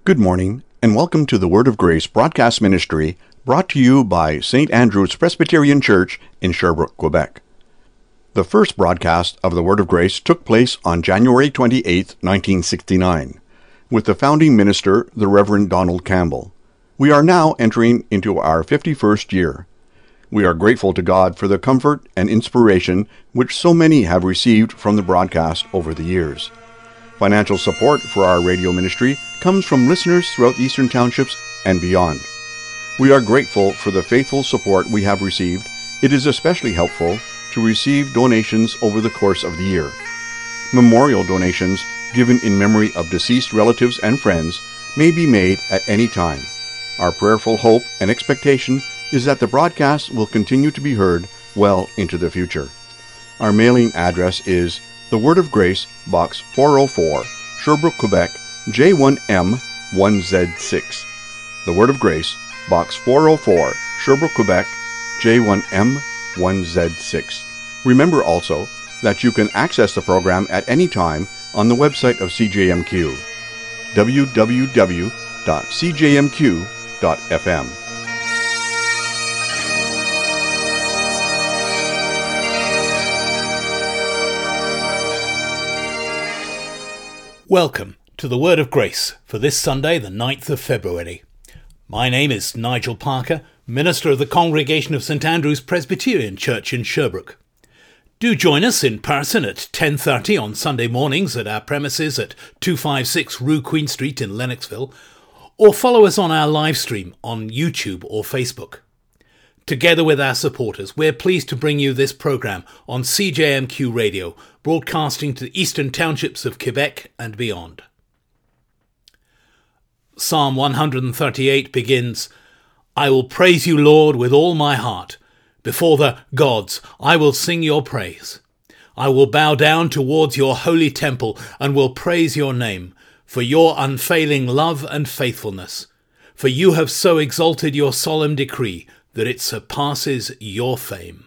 Good morning, and welcome to the Word of Grace broadcast ministry brought to you by St. Andrew's Presbyterian Church in Sherbrooke, Quebec. The first broadcast of the Word of Grace took place on January 28, 1969, with the founding minister, the Reverend Donald Campbell. We are now entering into our 51st year. We are grateful to God for the comfort and inspiration which so many have received from the broadcast over the years. Financial support for our radio ministry comes from listeners throughout the Eastern Townships and beyond. We are grateful for the faithful support we have received. It is especially helpful to receive donations over the course of the year. Memorial donations given in memory of deceased relatives and friends may be made at any time. Our prayerful hope and expectation is that the broadcast will continue to be heard well into the future. Our mailing address is The Word of Grace, Box 404, Sherbrooke, Quebec, J1M1Z6. The Word of Grace, Box 404, Sherbrooke, Quebec, J1M1Z6. Remember also that you can access the program at any time on the website of CJMQ, www.cjmq.fm. Welcome to the Word of Grace for this Sunday, the 9th of February. My name is Nigel Parker, minister of the Congregation of St. Andrew's Presbyterian Church in Sherbrooke. Do join us in person at 10:30 on Sunday mornings at our premises at 256 Rue Queen Street in Lennoxville, or follow us on our live stream on YouTube or Facebook. Together with our supporters, we're pleased to bring you this programme on CJMQ Radio, broadcasting to the Eastern Townships of Quebec and beyond. Psalm 138 begins, I will praise you, Lord, with all my heart. Before the gods, I will sing your praise. I will bow down towards your holy temple and will praise your name for your unfailing love and faithfulness. For you have so exalted your solemn decree that it surpasses your fame.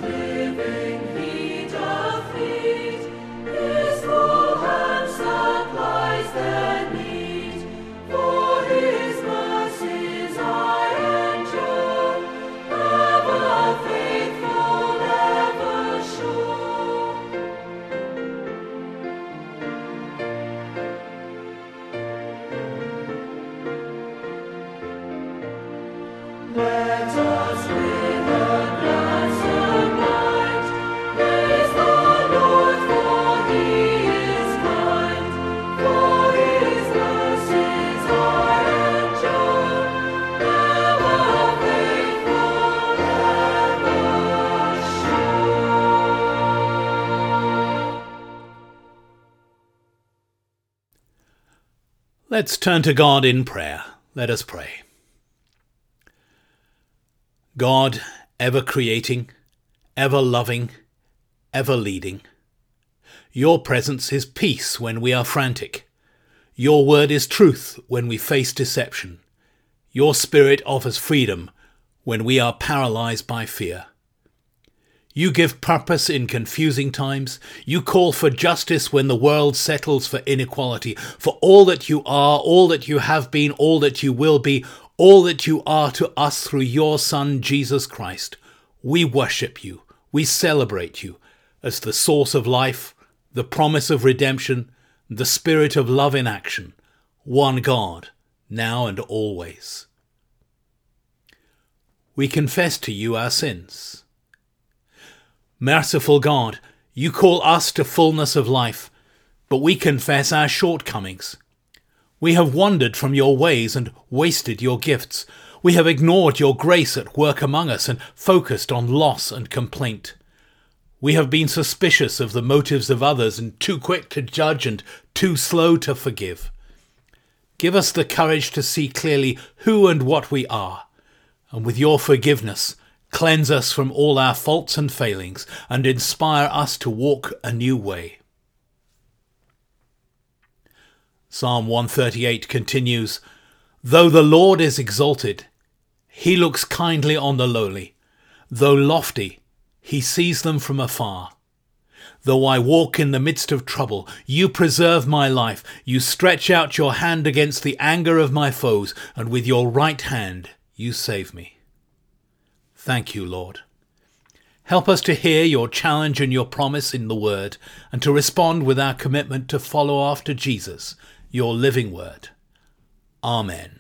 Let's turn to God in prayer. Let us pray. God, ever creating, ever loving, ever leading. Your presence is peace when we are frantic. Your word is truth when we face deception. Your spirit offers freedom when we are paralyzed by fear. You give purpose in confusing times. You call for justice when the world settles for inequality. For all that you are, all that you have been, all that you will be, all that you are to us through your Son, Jesus Christ, we worship you. We celebrate you as the source of life, the promise of redemption, the spirit of love in action, one God, now and always. We confess to you our sins. Merciful God, you call us to fullness of life, but we confess our shortcomings. We have wandered from your ways and wasted your gifts. We have ignored your grace at work among us and focused on loss and complaint. We have been suspicious of the motives of others and too quick to judge and too slow to forgive. Give us the courage to see clearly who and what we are, and with your forgiveness, cleanse us from all our faults and failings, and inspire us to walk a new way. Psalm 138 continues, Though the Lord is exalted, he looks kindly on the lowly. Though lofty, he sees them from afar. Though I walk in the midst of trouble, you preserve my life. You stretch out your hand against the anger of my foes, and with your right hand you save me. Thank you, Lord. Help us to hear your challenge and your promise in the Word, and to respond with our commitment to follow after Jesus, your living Word. Amen.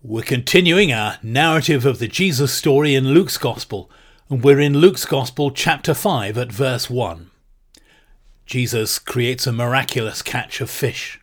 We're continuing our narrative of the Jesus story in Luke's Gospel, and we're in Luke's Gospel chapter 5 at verse 1. Jesus creates a miraculous catch of fish.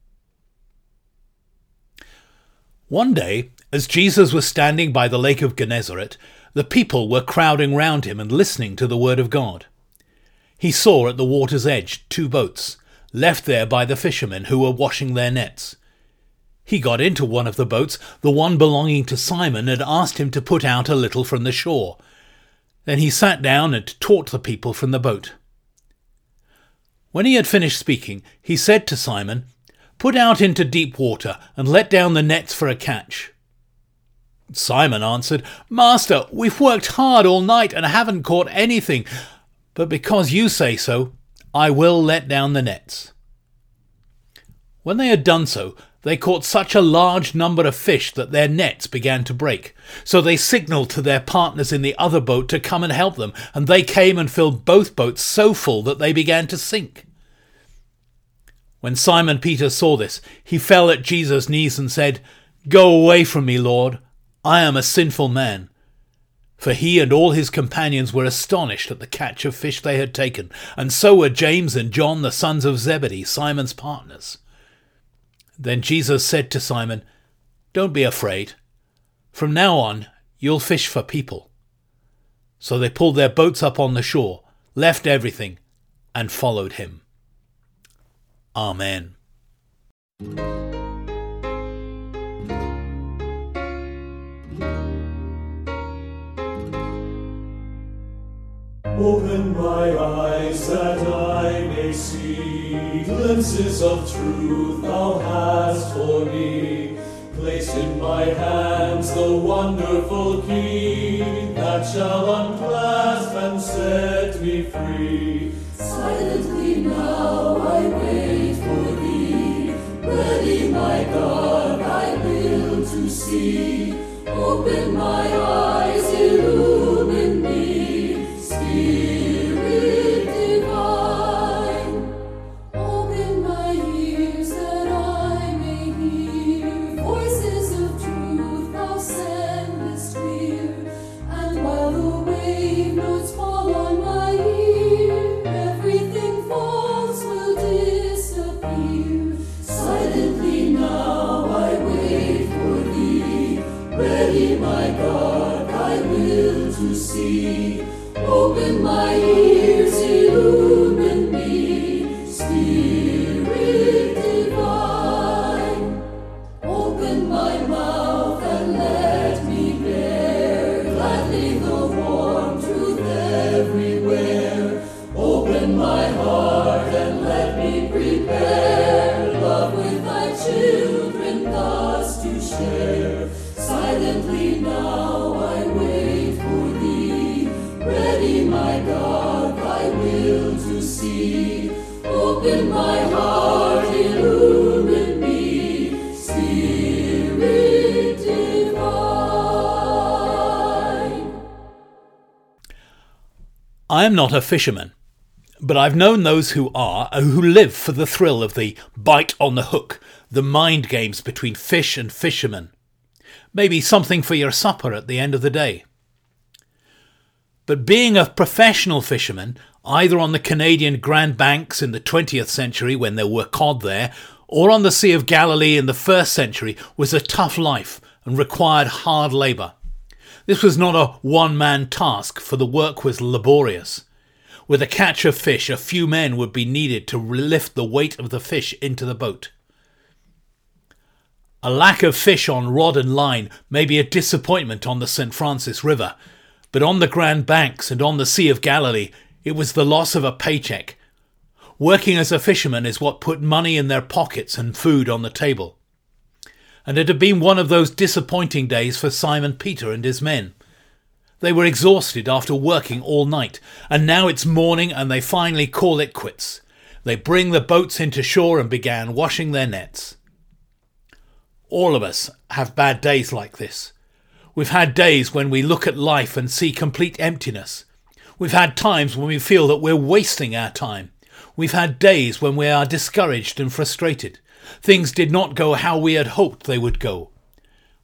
One day, as Jesus was standing by the lake of Gennesaret, the people were crowding round him and listening to the word of God. He saw at the water's edge 2 boats, left there by the fishermen who were washing their nets. He got into one of the boats, the one belonging to Simon, and asked him to put out a little from the shore. Then he sat down and taught the people from the boat. When he had finished speaking, he said to Simon, "Put out into deep water and let down the nets for a catch." Simon answered, "Master, we've worked hard all night and haven't caught anything, but because you say so, I will let down the nets." When they had done so, they caught such a large number of fish that their nets began to break. So they signalled to their partners in the other boat to come and help them, and they came and filled both boats so full that they began to sink. When Simon Peter saw this, he fell at Jesus' knees and said, "Go away from me, Lord, I am a sinful man." For he and all his companions were astonished at the catch of fish they had taken, and so were James and John, the sons of Zebedee, Simon's partners. Then Jesus said to Simon, "Don't be afraid. From now on, you'll fish for people." So they pulled their boats up on the shore, left everything, and followed him. Amen. Open my eyes that I may see glimpses of truth thou hast for me. Place in my hands the wonderful key that shall unclasp and set me free. Silently now I wait for thee. Ready, my God, I will to see. Open my eyes, illumine me. Spirit divine, open my ears that I may hear voices of truth thou sendest clear. And while the wave notes fall on my ear, everything false will disappear. Silently now I wait for thee. Ready, my God, I will to see. Open my ears, illumine me, Spirit divine. Open my mouth and let me bear gladly the warm truth everywhere. Open my heart and let me prepare love with thy children thus to share. Silently now I wait for thee. Ready, my God, I will to see. Open my heart, illumine me, Spirit divine. I am not a fisherman, but I've known those who are, who live for the thrill of the bite on the hook, the mind games between fish and fishermen. Maybe something for your supper at the end of the day. But being a professional fisherman, either on the Canadian Grand Banks in the 20th century when there were cod there, or on the Sea of Galilee in the 1st century, was a tough life and required hard labour. This was not a one-man task, for the work was laborious. With a catch of fish, a few men would be needed to lift the weight of the fish into the boat. A lack of fish on rod and line may be a disappointment on the St. Francis River, but on the Grand Banks and on the Sea of Galilee, it was the loss of a paycheck. Working as a fisherman is what put money in their pockets and food on the table. And it had been one of those disappointing days for Simon Peter and his men. They were exhausted after working all night, and now it's morning and they finally call it quits. They bring the boats into shore and began washing their nets. All of us have bad days like this. We've had days when we look at life and see complete emptiness. We've had times when we feel that we're wasting our time. We've had days when we are discouraged and frustrated. Things did not go how we had hoped they would go.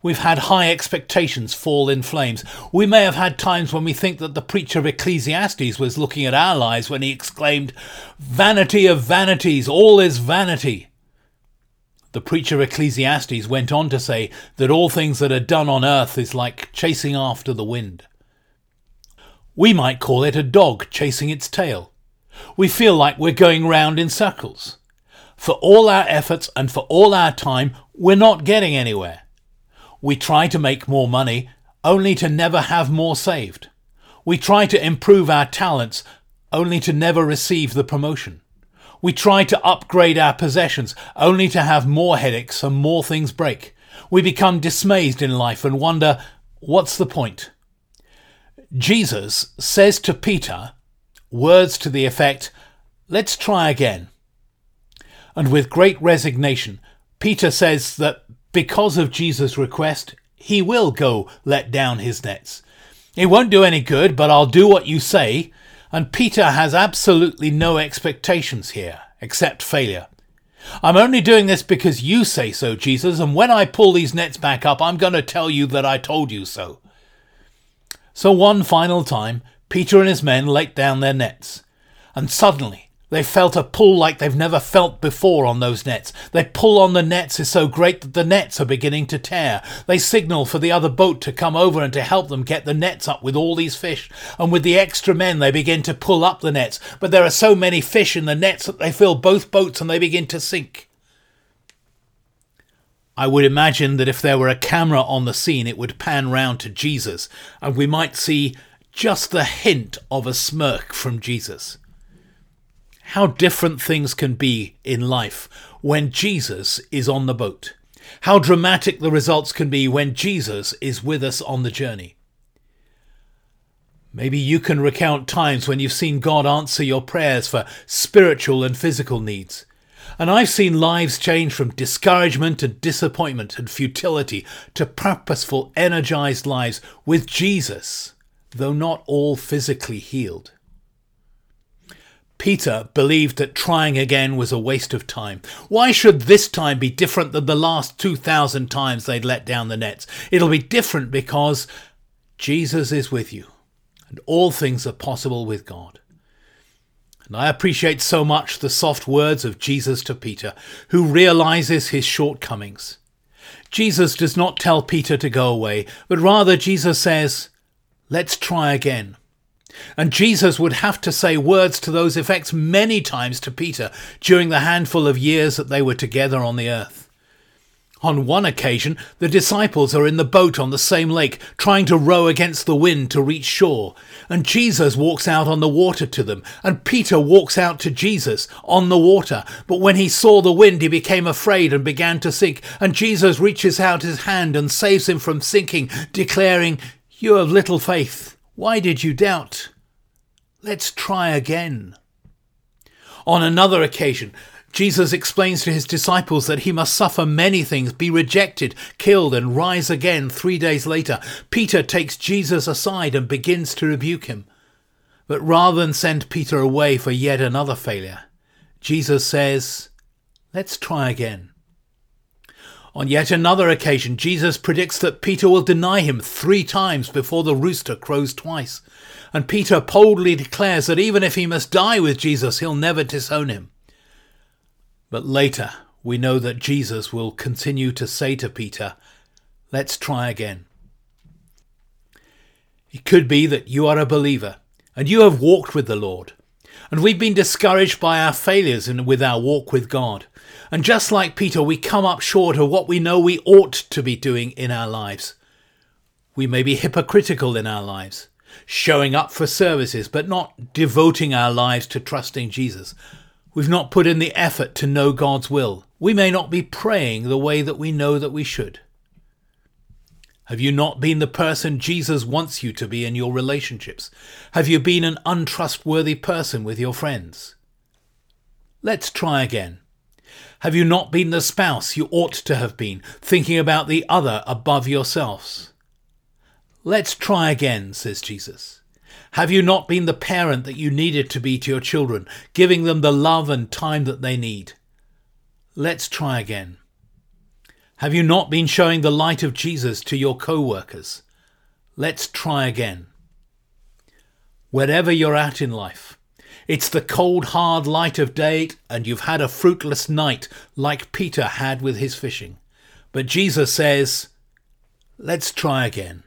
We've had high expectations fall in flames. We may have had times when we think that the preacher of Ecclesiastes was looking at our lives when he exclaimed, "Vanity of vanities, all is vanity." The preacher of Ecclesiastes went on to say that all things that are done on earth is like chasing after the wind. We might call it a dog chasing its tail. We feel like we're going round in circles. For all our efforts and for all our time, we're not getting anywhere. We try to make more money, only to never have more saved. We try to improve our talents, only to never receive the promotion. We try to upgrade our possessions, only to have more headaches and more things break. We become dismayed in life and wonder, what's the point? Jesus says to Peter words to the effect, "Let's try again." And with great resignation, Peter says that because of Jesus' request, he will go let down his nets. It won't do any good, but I'll do what you say. And Peter has absolutely no expectations here, except failure. "I'm only doing this because you say so, Jesus, and when I pull these nets back up, I'm going to tell you that I told you so." So one final time, Peter and his men let down their nets, and suddenly they felt a pull like they've never felt before on those nets. Their pull on the nets is so great that the nets are beginning to tear. They signal for the other boat to come over and to help them get the nets up with all these fish. And with the extra men, they begin to pull up the nets. But there are so many fish in the nets that they fill both boats and they begin to sink. I would imagine that if there were a camera on the scene, it would pan round to Jesus, and we might see just the hint of a smirk from Jesus. How different things can be in life when Jesus is on the boat. How dramatic the results can be when Jesus is with us on the journey. Maybe you can recount times when you've seen God answer your prayers for spiritual and physical needs. And I've seen lives change from discouragement and disappointment and futility to purposeful, energized lives with Jesus, though not all physically healed. Peter believed that trying again was a waste of time. Why should this time be different than the last 2,000 times they'd let down the nets? It'll be different because Jesus is with you, and all things are possible with God. And I appreciate so much the soft words of Jesus to Peter, who realizes his shortcomings. Jesus does not tell Peter to go away, but rather Jesus says, "Let's try again." And Jesus would have to say words to those effects many times to Peter during the handful of years that they were together on the earth. On one occasion, the disciples are in the boat on the same lake, trying to row against the wind to reach shore. And Jesus walks out on the water to them, and Peter walks out to Jesus on the water. But when he saw the wind, he became afraid and began to sink. And Jesus reaches out his hand and saves him from sinking, declaring, "You have little faith. Why did you doubt? Let's try again." On another occasion, Jesus explains to his disciples that he must suffer many things, be rejected, killed, and rise again 3 days later. Peter takes Jesus aside and begins to rebuke him. But rather than send Peter away for yet another failure, Jesus says, "Let's try again." On yet another occasion, Jesus predicts that Peter will deny him 3 times before the rooster crows twice. And Peter boldly declares that even if he must die with Jesus, he'll never disown him. But later, we know that Jesus will continue to say to Peter, "Let's try again." It could be that you are a believer and you have walked with the Lord, and we've been discouraged by our failures with our walk with God. And just like Peter, we come up short of what we know we ought to be doing in our lives. We may be hypocritical in our lives, showing up for services, but not devoting our lives to trusting Jesus. We've not put in the effort to know God's will. We may not be praying the way that we know that we should. Have you not been the person Jesus wants you to be in your relationships? Have you been an untrustworthy person with your friends? Let's try again. Have you not been the spouse you ought to have been, thinking about the other above yourselves? Let's try again, says Jesus. Have you not been the parent that you needed to be to your children, giving them the love and time that they need? Let's try again. Have you not been showing the light of Jesus to your co-workers? Let's try again. Wherever you're at in life, it's the cold, hard light of day and you've had a fruitless night like Peter had with his fishing. But Jesus says, let's try again.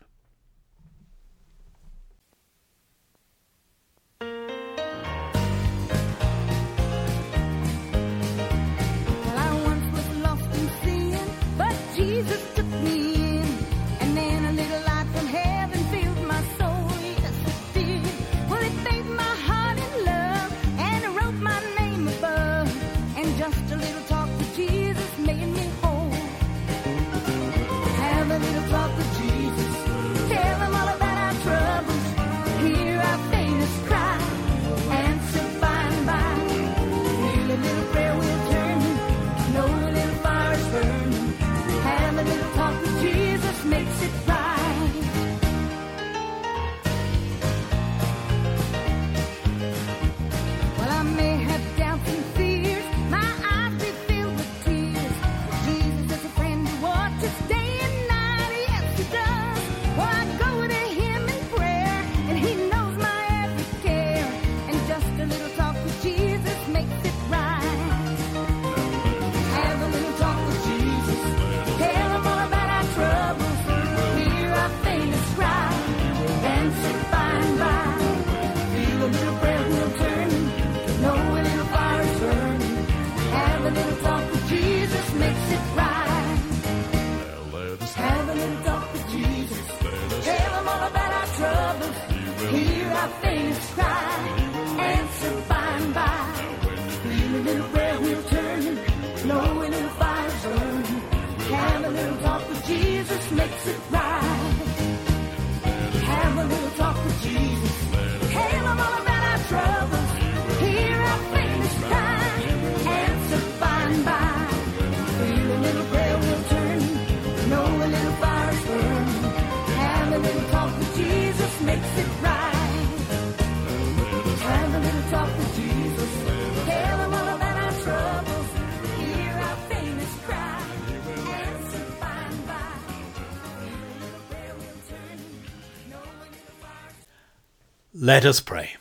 Let us pray.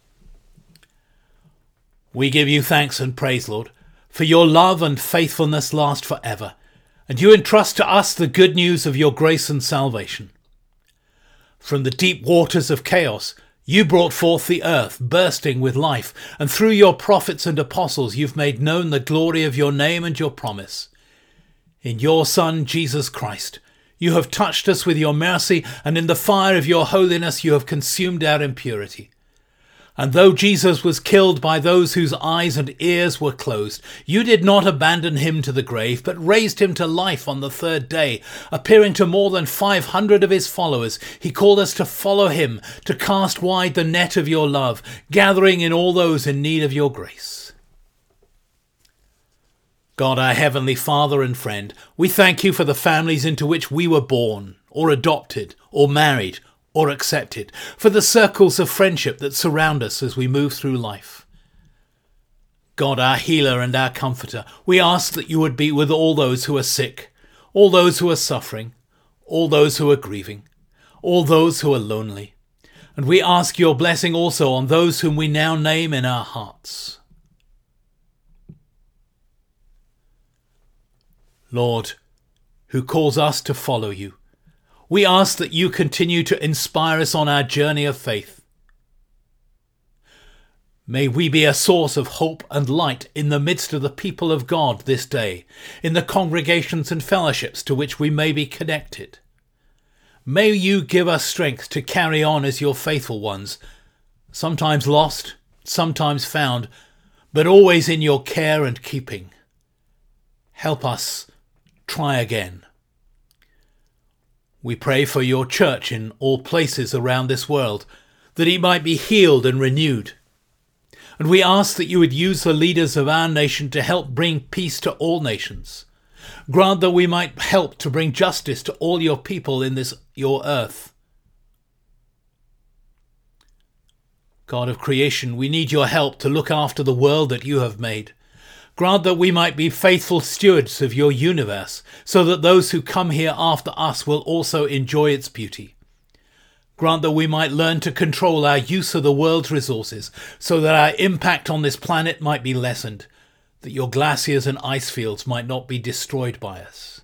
We give you thanks and praise, Lord, for your love and faithfulness last forever, and you entrust to us the good news of your grace and salvation. From the deep waters of chaos, you brought forth the earth, bursting with life, and through your prophets and apostles you've made known the glory of your name and your promise. In your Son, Jesus Christ, you have touched us with your mercy, and in the fire of your holiness you have consumed our impurity. And though Jesus was killed by those whose eyes and ears were closed, you did not abandon him to the grave, but raised him to life on the third day. Appearing to more than 500 of his followers, he called us to follow him, to cast wide the net of your love, gathering in all those in need of your grace. God, our Heavenly Father and friend, we thank you for the families into which we were born, or adopted, or married, or accepted, for the circles of friendship that surround us as we move through life. God, our healer and our comforter, we ask that you would be with all those who are sick, all those who are suffering, all those who are grieving, all those who are lonely. And we ask your blessing also on those whom we now name in our hearts. Lord, who calls us to follow you, we ask that you continue to inspire us on our journey of faith. May we be a source of hope and light in the midst of the people of God this day, in the congregations and fellowships to which we may be connected. May you give us strength to carry on as your faithful ones, sometimes lost, sometimes found, but always in your care and keeping. Help us try again. We pray for your church in all places around this world, that it might be healed and renewed. And we ask that you would use the leaders of our nation to help bring peace to all nations. Grant that we might help to bring justice to all your people in this your earth. God of creation, we need your help to look after the world that you have made. Grant that we might be faithful stewards of your universe, so that those who come here after us will also enjoy its beauty. Grant that we might learn to control our use of the world's resources, so that our impact on this planet might be lessened, that your glaciers and ice fields might not be destroyed by us.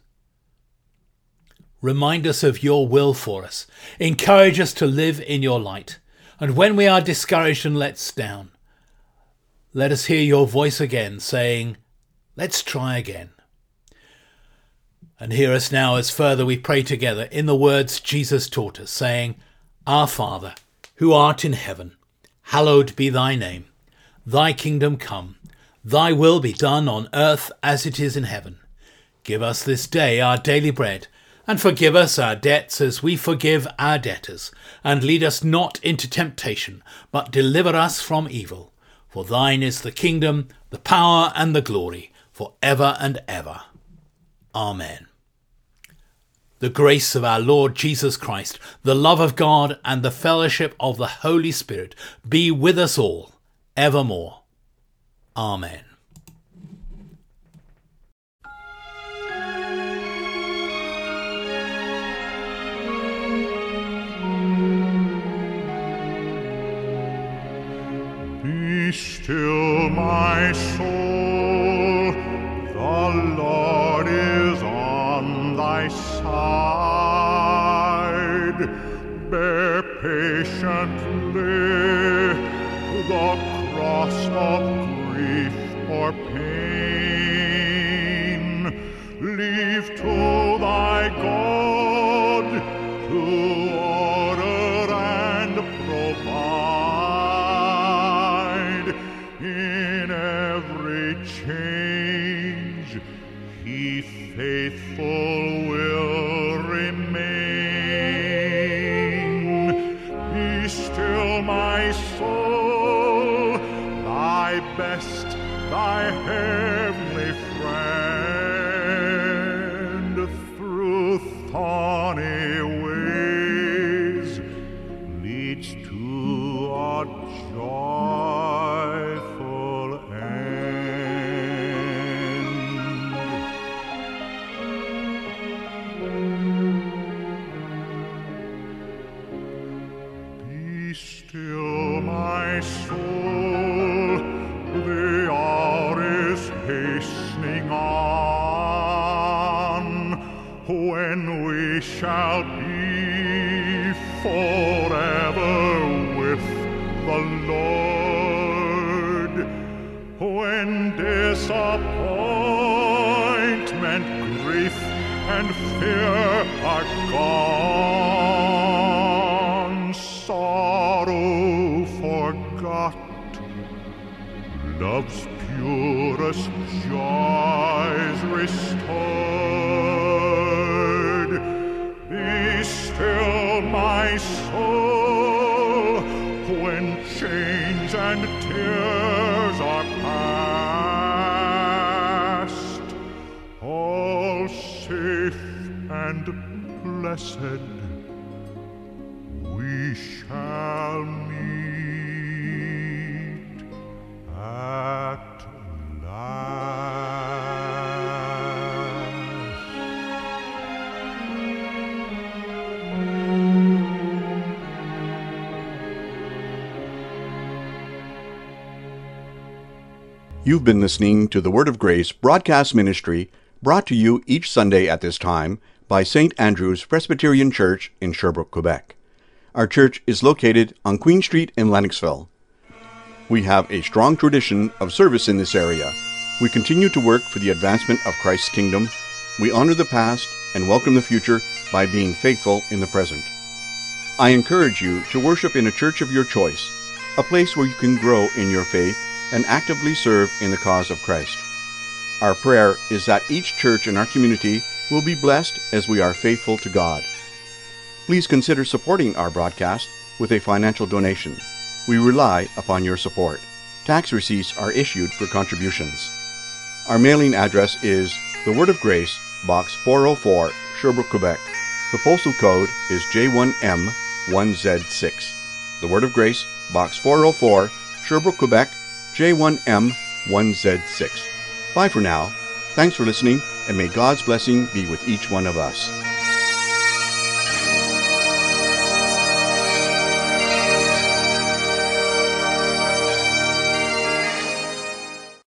Remind us of your will for us. Encourage us to live in your light. And when we are discouraged and let down, let us hear your voice again saying, "Let's try again." And hear us now as further we pray together in the words Jesus taught us, saying, "Our Father, who art in heaven, hallowed be thy name. Thy kingdom come. Thy will be done on earth as it is in heaven. Give us this day our daily bread, and forgive us our debts as we forgive our debtors. And lead us not into temptation, but deliver us from evil. For thine is the kingdom, the power, and the glory, for ever and ever. Amen." The grace of our Lord Jesus Christ, the love of God, and the fellowship of the Holy Spirit be with us all, evermore. Amen. Be still, my soul, the Lord is on thy side. Bear patiently the cross of grief or pain. Leave to thy God to order and provide. In every change he faithful will remain. Be still, my soul, thy best, thy heavenly friend, through thorny ways leads to a joyful end. Be still, my soul, the hour is hastening on, when we shall be forever with the Lord, when disappointment, grief, and fear are gone, sorrow forgot, love's purest joys restored. Be still, my soul, when chains and tears are past, all safe and blessed we shall meet at last. You've been listening to the Word of Grace broadcast ministry, brought to you each Sunday at this time by St. Andrew's Presbyterian Church in Sherbrooke, Quebec. Our church is located on Queen Street in Lennoxville. We have a strong tradition of service in this area. We continue to work for the advancement of Christ's kingdom. We honor the past and welcome the future by being faithful in the present. I encourage you to worship in a church of your choice, a place where you can grow in your faith and actively serve in the cause of Christ. Our prayer is that each church in our community will be blessed as we are faithful to God. Please consider supporting our broadcast with a financial donation. We rely upon your support. Tax receipts are issued for contributions. Our mailing address is The Word of Grace, Box 404, Sherbrooke, Quebec. The postal code is J1M1Z6. The Word of Grace, Box 404, Sherbrooke, Quebec, J1M1Z6. Bye for now. Thanks for listening, and may God's blessing be with each one of us.